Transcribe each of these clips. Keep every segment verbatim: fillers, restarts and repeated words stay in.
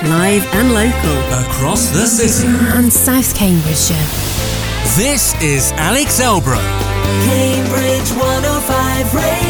Live and local. Across the city. And South Cambridgeshire. This is Alex Elbrook. Cambridge one oh five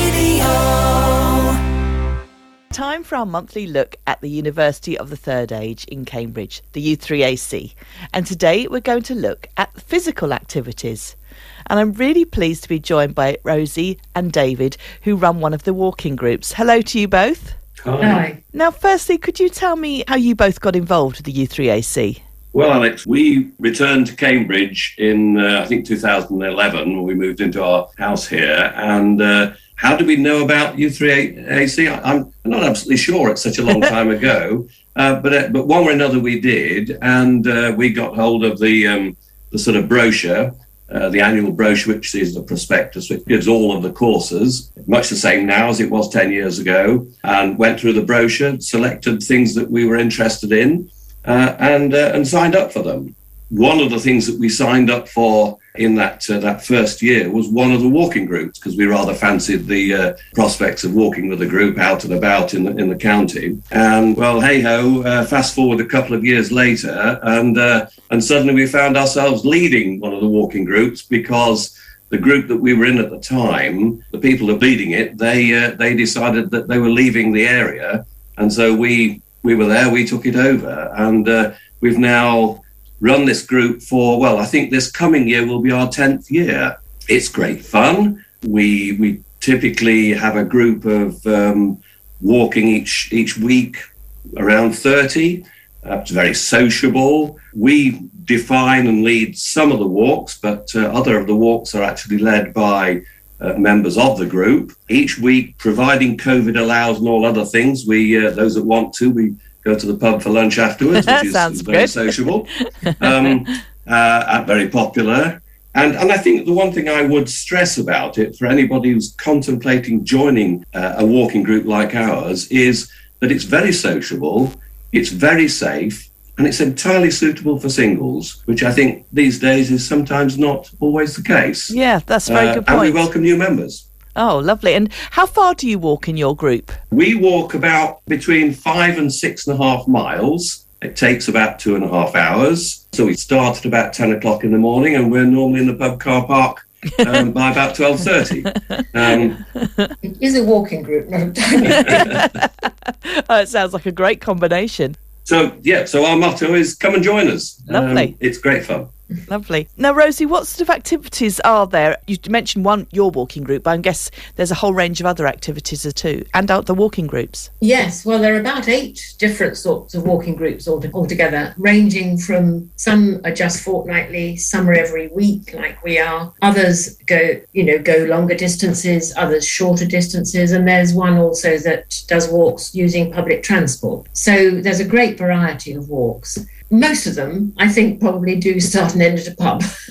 Radio. Time for our monthly look at the University of the Third Age in Cambridge, the U three A C. And today we're going to look at physical activities. And I'm really pleased to be joined by Rosie and David, who run one of the walking groups. Hello to you both. Hi. Now, firstly, could you tell me how you both got involved with the U three A C? Well, Alex, we returned to Cambridge in, uh, I think, two thousand eleven. We moved into our house here. And uh, how did we know about U three A C? I'm not absolutely sure. It's such a long time ago. Uh, but uh, but one way or another we did. And uh, we got hold of the, um, the sort of brochure. Uh, the annual brochure, which is the prospectus, which gives all of the courses, much the same now as it was ten years ago, and went through the brochure, selected things that we were interested in, uh, and uh, and signed up for them. One of the things that we signed up for in that uh, that first year was one of the walking groups, because we rather fancied the uh, prospects of walking with a group out and about in the in the county. And well, hey ho, uh, fast forward a couple of years later, and uh, and suddenly we found ourselves leading one of the walking groups, because the group that we were in at the time, the people who were leading it, they uh, they decided that they were leaving the area, and so we we were there, we took it over, and uh, we've now run this group for, well, I think this coming year will be our tenth year. It's great fun. We we typically have a group of um, walking each each week, around thirty. Uh, it's very sociable. We define and lead some of the walks, but uh, other of the walks are actually led by uh, members of the group. Each week, providing COVID allows and all other things, we uh, those that want to, we go to the pub for lunch afterwards, which is, is very good. Sociable, um, uh, and very popular. And, and I think the one thing I would stress about it for anybody who's contemplating joining uh, a walking group like ours is that it's very sociable, it's very safe, and it's entirely suitable for singles, which I think these days is sometimes not always the case. Yeah, that's a very uh, good point. And we welcome new members. Oh, lovely. And how far do you walk in your group? We walk about between five and six and a half miles. It takes about two and a half hours. So we start at about ten o'clock in the morning, and we're normally in the pub car park um, by about twelve thirty. Um, it is a walking group, not a time. Oh, it sounds like a great combination. So, yeah, so our motto is come and join us. Lovely. Um, it's great fun. Lovely. Now, Rosie, what sort of activities are there? You mentioned one, your walking group, but I guess there's a whole range of other activities too, and other walking groups. Yes, well, there are about eight different sorts of walking groups altogether, ranging from some are just fortnightly, some are every week, like we are. Others go, you know, go longer distances, others shorter distances, and there's one also that does walks using public transport. So there's a great variety of walks. Most of them, I think, probably do start and end at a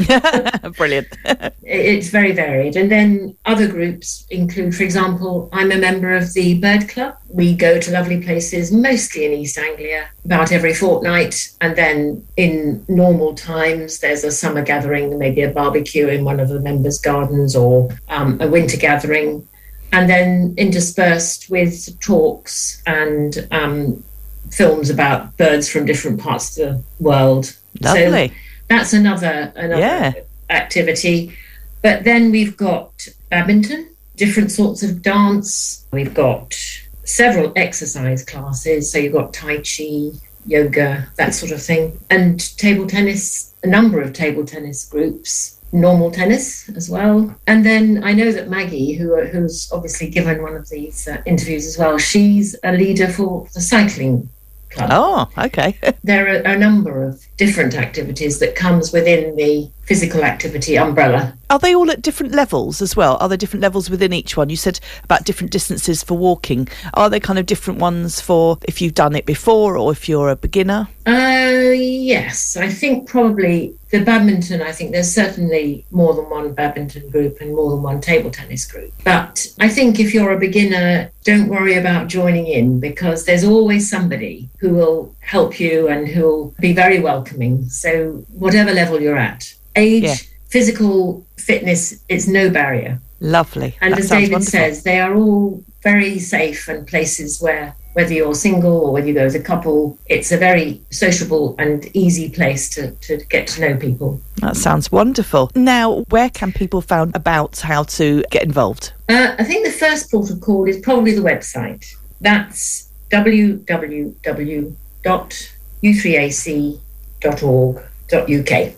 pub. Brilliant. It's very varied. And then other groups include, for example, I'm a member of the Bird Club. We go to lovely places, mostly in East Anglia, about every fortnight. And then in normal times, there's a summer gathering, maybe a barbecue in one of the members' gardens, or um, a winter gathering. And then interspersed with talks and um films about birds from different parts of the world. Lovely. So that's another another yeah. activity. But then we've got badminton, different sorts of dance. We've got several exercise classes. So you've got Tai Chi, yoga, that sort of thing. And table tennis, a number of table tennis groups. Normal tennis as well. And then I know that Maggie, who who's obviously given one of these uh, interviews as well, she's a leader for the cycling club. Oh, okay. There are a number of different activities that comes within the physical activity umbrella. Are they all at different levels as well? Are there different levels within each one? You said about different distances for walking. Are there kind of different ones for if you've done it before or if you're a beginner? Uh, yes, I think probably the badminton, I think there's certainly more than one badminton group and more than one table tennis group. But I think if you're a beginner, don't worry about joining in, because there's always somebody who will help you and who will be very welcoming. So whatever level you're at, age, yeah. physical fitness is no barrier. Lovely. And that as David wonderful. says, they are all very safe and places where whether you're single or whether you go as a couple. It's a very sociable and easy place to, to get to know people. That sounds wonderful. Now, where can people find about how to get involved? Uh, I think the first port of call is probably the website. That's w w w dot u three a c dot org dot u k.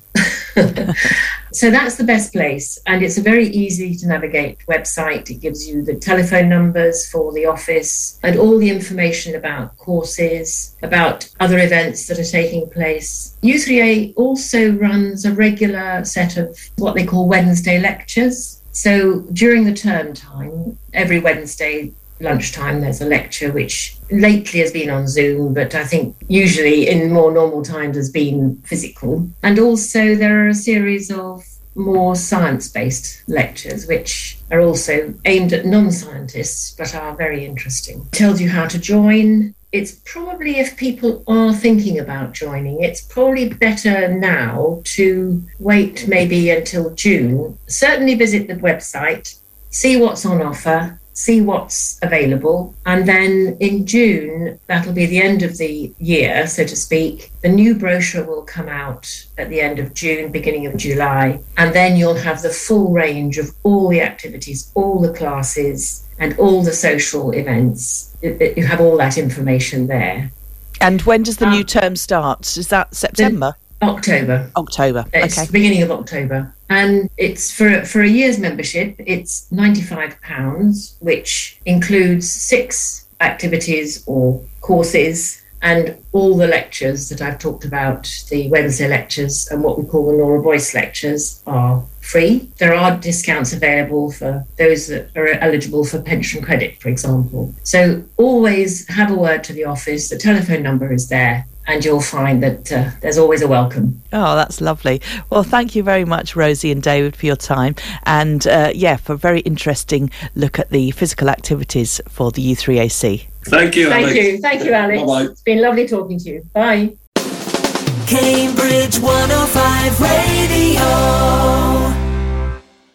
So that's the best place, and it's a very easy to navigate website. It gives you the telephone numbers for the office and all the information about courses, about other events that are taking place. U three A also runs a regular set of what they call Wednesday lectures. So during the term time, every Wednesday lunchtime there's a lecture, which lately has been on Zoom, but I think usually in more normal times has been physical. And also there are a series of more science-based lectures which are also aimed at non-scientists but are very interesting. It tells you how to join. It's probably, if people are thinking about joining, it's probably better now to wait maybe until June. Certainly visit the website, see what's on offer, see what's available, and then in June, that'll be the end of the year, so to speak. The new brochure will come out at the end of June, beginning of July, and then you'll have the full range of all the activities, all the classes, and all the social events. You have all that information there. And when does the um, new term start? Is that September? October. October. It's Okay. the beginning of October. And it's for for a year's membership, it's ninety-five pounds, which includes six activities or courses and all the lectures that I've talked about. The Wednesday lectures and what we call the Nora Boyce lectures are free. There are discounts available for those that are eligible for pension credit, for example. So always have a word to the office. The telephone number is there, and you'll find that uh, there's always a welcome. Oh, that's lovely. Well, thank you very much, Rosie and David, for your time. And uh, yeah, for a very interesting look at the physical activities for the U three A C. Thank you, Thank Alex. you. Thank you, Alex. Bye-bye. It's been lovely talking to you. Bye. Cambridge one oh five Radio.